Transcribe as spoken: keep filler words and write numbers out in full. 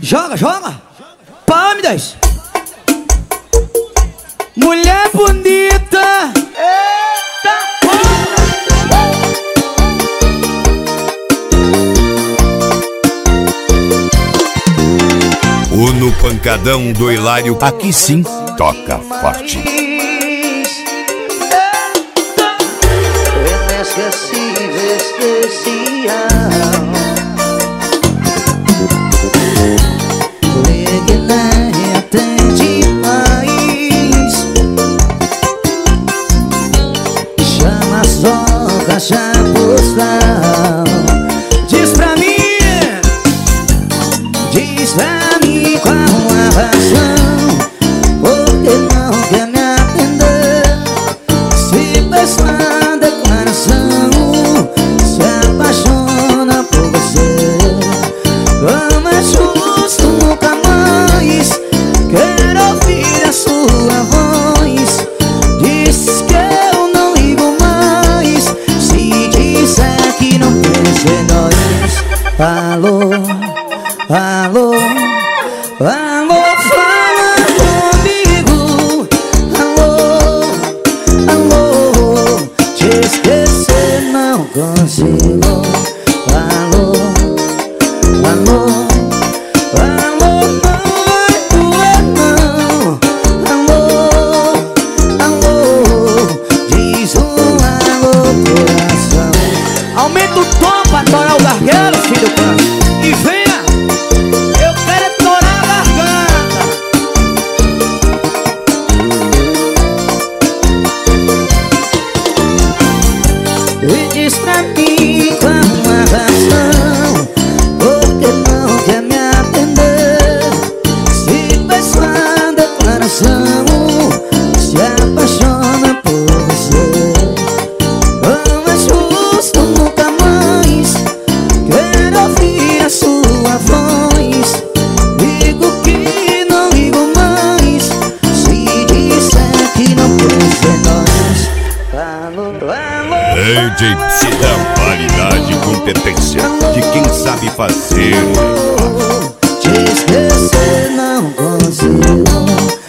Joga, joga. Palmidas. Mulher bonita. Eita porra. O No Pancadão do Hilário, aqui sim toca forte. Inesquecível, especial. Ligue, nem atende mais. Chama só caixa postal. Diz pra mim. Diz pra mim qual a razão. Porque não quer me atender. Se pensar declaração, se apaixona por você. Não é justo nunca mais. Quero ouvir a sua voz. Diz que eu não ligo mais. Se disser que não quer ser nós. Alô, alô, alô, fala comigo. Alô, alô, te esquecer não consigo. Alô, alô, alô, não vai doer não. Alô, alô, diz um alô, coração. Aumenta o tom pra torar o gargueiro, filho do canto. E venha, eu quero é torar a garganta. E diz pra mim qual a razão. Porque não quer me atender. Se faz sua declaração, se apaixona por você. Não é justo nunca mais. Quero ouvir a sua voz. Digo que não ligo mais. Se disser que não quer ser nós. Alô, alô, D J Psidão, qualidade e competência de quem sabe fazer. te esquecer não consigo.